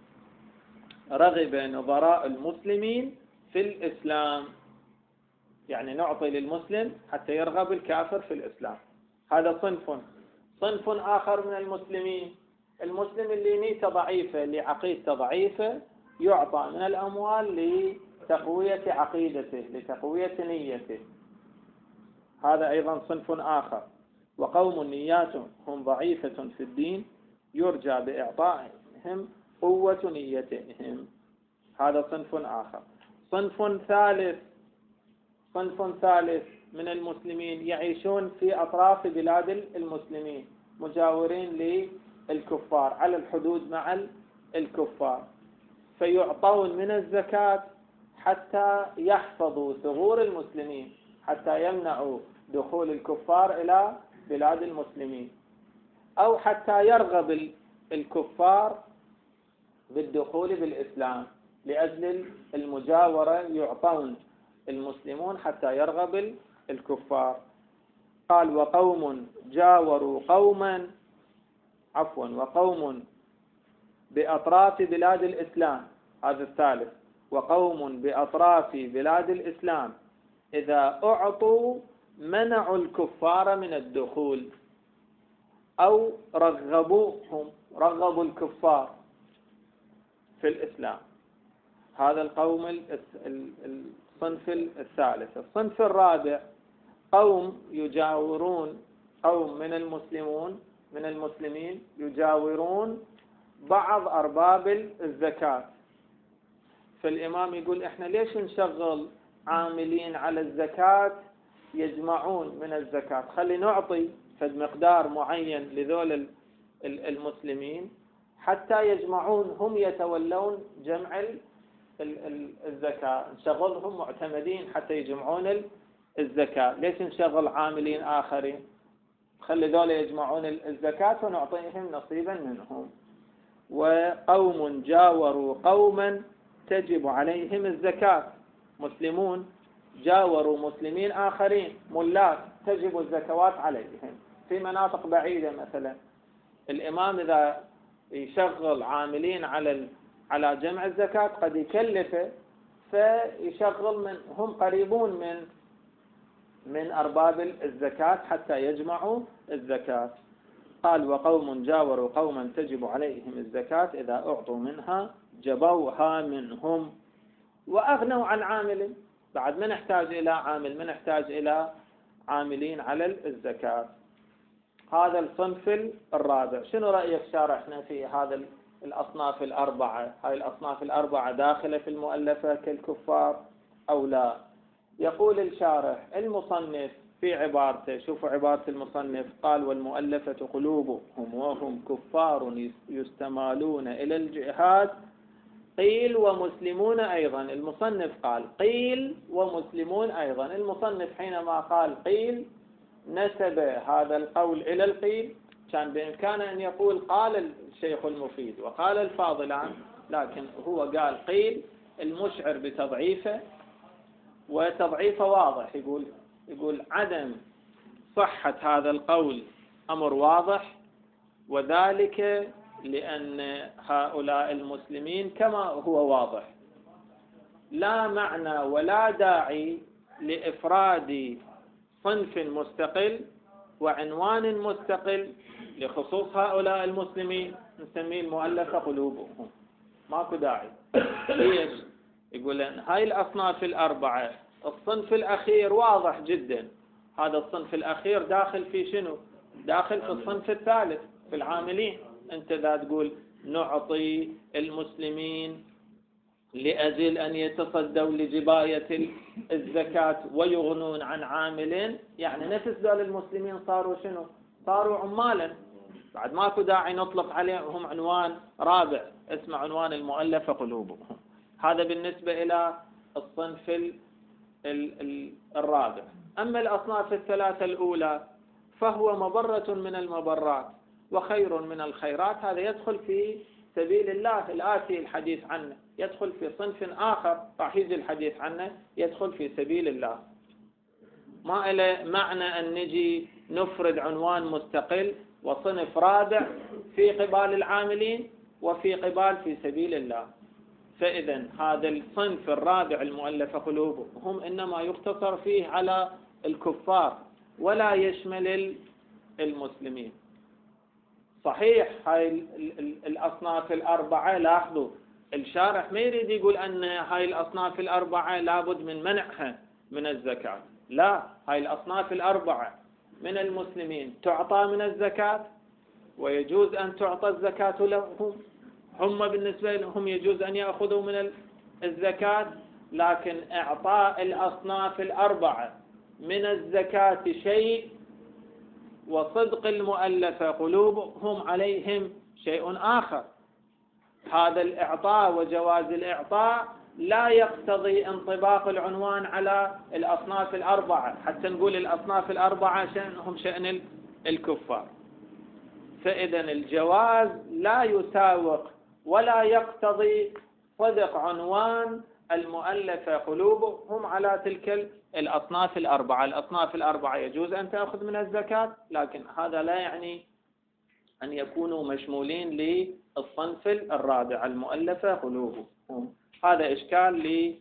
A: رغب نظراء المسلمين في الإسلام، يعني نعطي للمسلم حتى يرغب الكافر في الإسلام. هذا صنف. صنف آخر من المسلمين، المسلم اللي نيته ضعيفة، اللي عقيدته ضعيفة، يعطى من الأموال لتقوية عقيدته، لتقوية نيته، هذا أيضا صنف آخر. وقوم نياتهم ضعيفة في الدين يرجى بإعطائهم قوة نيتهم، هذا صنف آخر. صنف ثالث، صنف ثالث من المسلمين يعيشون في أطراف بلاد المسلمين، مجاورين للكفار على الحدود مع الكفار، فيعطون من الزكاة حتى يحفظوا ثغور المسلمين، حتى يمنعوا دخول الكفار إلى بلاد المسلمين، أو حتى يرغب الكفار بالدخول بالإسلام لأجل المجاورة، يعطون المسلمون حتى يرغب الكفار. قال وقوم جاوروا قوما، عفوا وقوم بأطراف بلاد الإسلام، هذا الثالث. وقوم بأطراف بلاد الإسلام إذا أعطوا منعوا الكفار من الدخول أو رغبوهم، رغبوا الكفار في الإسلام، هذا القوم الصنف الثالث. الصنف الرابع قوم يجاورون، قوم من المسلمون من المسلمين يجاورون بعض أرباب الزكاة. فالإمام يقول إحنا ليش نشغل عاملين على الزكاة يجمعون من الزكاة، خلي نعطي فد مقدار معين لذول المسلمين حتى يجمعون، هم يتولون جمع الزكاة، نشغلهم معتمدين حتى يجمعون الزكاة. ليش نشغل عاملين آخرين؟ خلي ذول يجمعون الزكاة ونعطيهم نصيبا منهم. وقوم جاوروا قوما تجب عليهم الزكاة، مسلمون جاوروا مسلمين آخرين ملاك تجب الزكوات عليهم في مناطق بعيدة. مثلا الإمام إذا يشغل عاملين على على جمع الزكاة قد يكلفه فيشغل من هم قريبون من من أرباب الزكاة حتى يجمعوا الزكاة. قال وقوم جاوروا قوما تجب عليهم الزكاة إذا أعطوا منها جبوها منهم وأغنوا عن عامل. بعد ما نحتاج إلى عامل، ما نحتاج إلى عاملين على الزكاة. هذا الصنف الرابع. شنو رأيك شارحنا في هذا الأصناف الأربعة؟ هاي الأصناف الأربعة داخلة في المؤلفة كالكفار أو لا؟ يقول الشارح المصنف في عبارته، شوفوا عبارة المصنف، قال والمؤلفة قلوبهم وهم كفار يستمالون إلى الجهاد قيل ومسلمون أيضا. المصنف قال قيل ومسلمون أيضا. المصنف حينما قال قيل نسب هذا القول إلى القيل، كان بإمكانه أن يقول قال الشيخ المفيد وقال الفاضلان، لكن هو قال قيل المشعر بتضعيفه، وتضعيفه واضح. يقول يقول عدم صحة هذا القول أمر واضح، وذلك لأن هؤلاء المسلمين كما هو واضح لا معنى ولا داعي لإفراد صنف مستقل وعنوان مستقل لخصوص هؤلاء المسلمين نسميه المؤلفة قلوبهم. ماكو داعي. ليش؟ يقول أن هاي الأصناف الأربعة الصنف الأخير واضح جدا. هذا الصنف الأخير داخل في شنو؟ داخل في الصنف الثالث في العاملين. أنت ذا تقول نعطي المسلمين لأجل أن يتصدوا لجباية الزكاة ويغنون عن عامل، يعني نفس ذول المسلمين صاروا شنو؟ صاروا عمالا. بعد ماكو داعي نطلق عليهم عنوان رابع اسمه عنوان المؤلفة قلوبهم. هذا بالنسبة إلى الصنف ال ال الرابع. أما الأصناف الثلاثة الأولى فهو مبرة من المبرات وخير من الخيرات. هذا يدخل في سبيل الله الآتي الحديث عنه، يدخل في صنف آخر راح يجي الحديث عنه، يدخل في سبيل الله. ما إلى معنى أن نجي نفرد عنوان مستقل وصنف رابع في قبال العاملين وفي قبال في سبيل الله. فإذا هذا الصنف الرابع المؤلفة قلوبهم هم إنما يقتصر فيه على الكفار ولا يشمل المسلمين. صحيح هاي الأصناف الأربعة، لاحظوا الشارح ما يريد يقول أن هاي الأصناف الأربعة لابد من منعها من الزكاة، لا، هاي الأصناف الأربعة من المسلمين تعطى من الزكاة ويجوز أن تعطى الزكاة لهم، هم بالنسبة لهم يجوز أن يأخذوا من الزكاة، لكن إعطاء الأصناف الأربعة من الزكاة شيء وصدق المؤلفة قلوبهم عليهم شيء آخر. هذا الإعطاء وجواز الإعطاء لا يقتضي انطباق العنوان على الأصناف الأربعة حتى نقول الأصناف الأربعة شأنهم شأن الكفار. فإذا الجواز لا يساوق ولا يقتضي صدق عنوان المؤلفة قلوبهم على تلك الأصناف الأربعة. الأصناف الأربعة يجوز أن تأخذ من الزكاة، لكن هذا لا يعني أن يكونوا مشمولين للصنف الرابع المؤلفة قلوبهم. هذا إشكال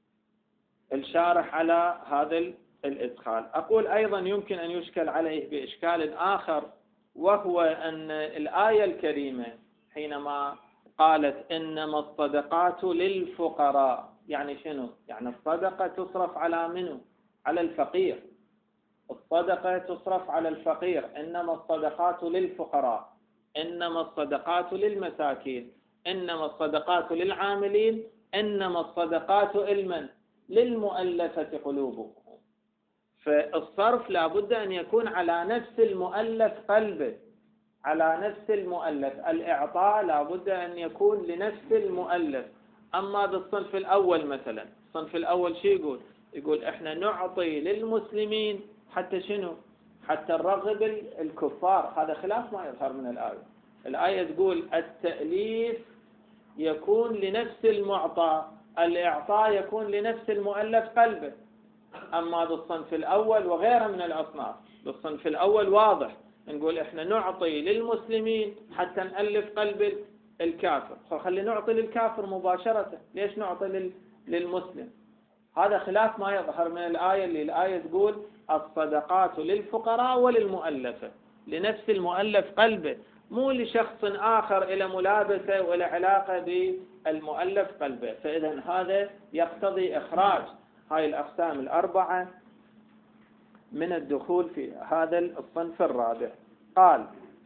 A: للشارح على هذا الإدخال. أقول أيضا يمكن أن يشكل عليه بإشكال آخر، وهو أن الآية الكريمة حينما قالت إنما الصدقات للفقراء، يعني شنو؟ يعني الصدقة تصرف على منو؟ على الفقير. الصدقة تصرف على الفقير. إنما الصدقات للفقراء، إنما الصدقات للمساكين، إنما الصدقات للعاملين، إنما الصدقات لمن؟ للمؤلفة قلوبهم. فالصرف لابد أن يكون على نفس المؤلف قلبه، على نفس المؤلف. الإعطاء لابد أن يكون لنفس المؤلف. أما بالصنف الأول مثلا، الصنف الأول شو يقول؟ يقول إحنا نعطي للمسلمين حتى شنو؟ حتى نرغب الكفار. هذا خلاف ما يظهر من الآية. الآية تقول التأليف يكون لنفس المعطى، الإعطاء يكون لنفس المؤلف قلبه. أما بالصنف الأول وغيره من الأصناف، بالصنف الأول واضح نقول إحنا نعطي للمسلمين حتى نألف قلب الكافر، فخلي نعطي للكافر مباشرة، ليش نعطي للمسلم؟ هذا خلاف ما يظهر من الآية، اللي الآية تقول الصدقات للفقراء وللمؤلفة، لنفس المؤلف قلبه، مو لشخص آخر إلى ملابسة ولا علاقة بالمؤلف قلبه. فإذا هذا يقتضي إخراج هاي الأقسام الأربعة من الدخول في هذا الصنف الرابع. قال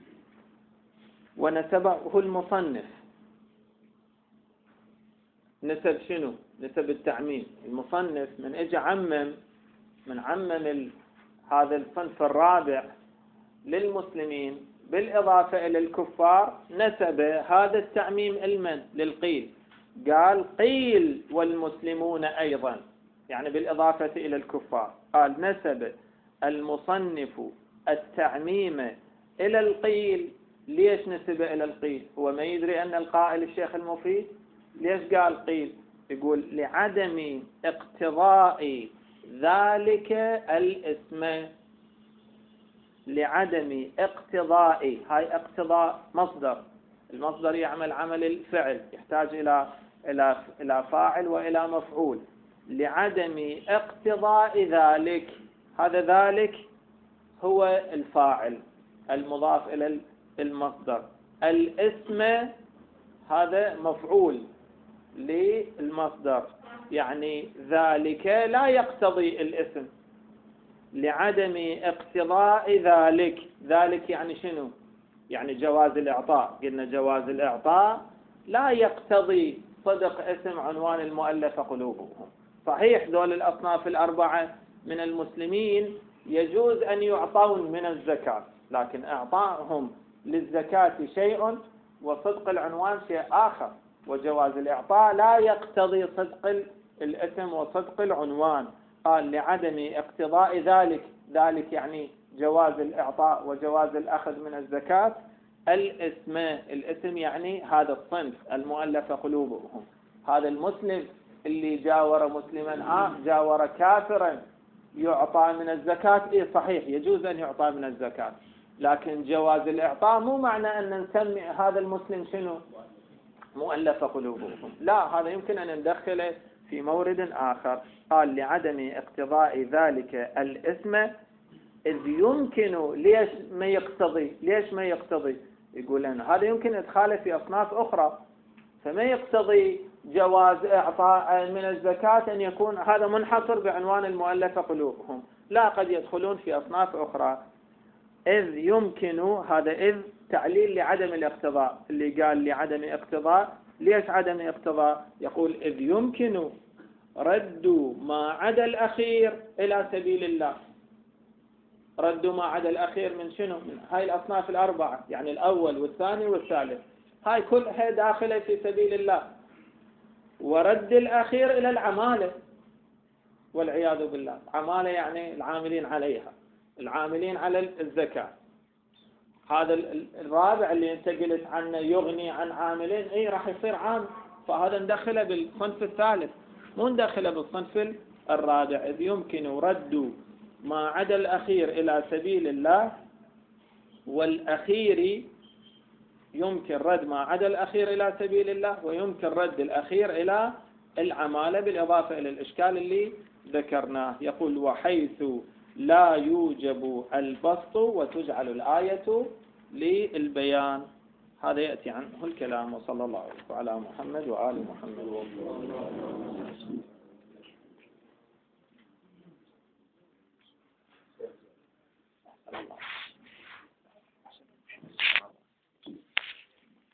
A: ونسبه المصنف، نسب شنو؟ نسب التعميم. المصنف من اجى عمم، من عمم هذا الصنف الرابع للمسلمين بالإضافة إلى الكفار، نسب هذا التعميم المن؟ للقيل. قال قيل والمسلمون أيضا، يعني بالإضافة إلى الكفار. قال نسب المصنف التعميم إلى القيل. ليش نسب إلى القيل؟ هو ما يدري أن القائل الشيخ المفيد. ليش قال قيل؟ يقول لعدم اقتضاء ذلك الاسم، لعدم اقتضاء. هاي اقتضاء مصدر، المصدر يعمل عمل الفعل، يحتاج إلى إلى إلى فاعل وإلى مفعول. لعدم اقتضاء ذلك، هذا ذلك هو الفاعل المضاف إلى المصدر. الاسم هذا مفعول للمصدر، يعني ذلك لا يقتضي الاسم. لعدم اقتضاء ذلك، ذلك يعني شنو؟ يعني جواز الإعطاء. قلنا جواز الإعطاء لا يقتضي صدق اسم عنوان المؤلف قلوبهم. صحيح ذول الأصناف الأربعة من المسلمين يجوز أن يعطون من الزكاة، لكن إعطائهم للزكاة شيء وصدق العنوان شيء آخر. وجواز الإعطاء لا يقتضي صدق الاسم وصدق العنوان. قال لعدم اقتضاء ذلك، ذلك يعني جواز الإعطاء وجواز الأخذ من الزكاة. الاسم، الاسم يعني هذا الصنف المؤلف قلوبهم. هذا المسلم اللي جاور مسلما جاور كافرا يعطى من الزكاة، إيه صحيح يجوز أن يعطى من الزكاة، لكن جواز الإعطاء مو معنى أن نسمي هذا المسلم شنو؟ مؤلف قلوبهم. لا، هذا يمكن أن ندخله في مورد آخر. قال لعدم اقتضاء ذلك الاسم إذ يمكن. ليش ما يقتضي؟ ليش ما يقتضي؟ يقول لنا هذا يمكن إدخاله في أصناف أخرى، فما يقتضي جواز إعطاء من الزكاة أن يكون هذا منحصر بعنوان المؤلف قلوبهم. لا، قد يدخلون في أصناف أخرى. إذ يمكن، هذا إذ تعليل لعدم الاقتضاء. اللي قال لعدم اقتضاء، ليش عدم اقتضاء؟ يقول إذ يمكن رد ما عدا الأخير إلى سبيل الله. رد ما عدا الأخير من شنو؟ من هاي الأصناف الأربعة، يعني الأول والثاني والثالث، هاي كلها داخلة في سبيل الله. ورد الأخير إلى العمالة والعياذ بالله. عمالة يعني العاملين عليها، العاملين على الزكاة. هذا الرابع اللي انت قلت عنه يغني عن عاملين، اي راح يصير عام، فهذا ندخله بالصنف الثالث، مو ندخله بالصنف الرابع. إذ يمكن رد ما عدا الأخير إلى سبيل الله، والأخير يمكن رد ما عدا الأخير إلى سبيل الله، ويمكن رد الأخير إلى العمالة بالإضافة إلى الإشكال اللي ذكرناه. يقول وحيث لا يوجب البسط وتجعل الآية للبيان. هذا يأتي عنه الكلام. وصلى الله على محمد وآل محمد.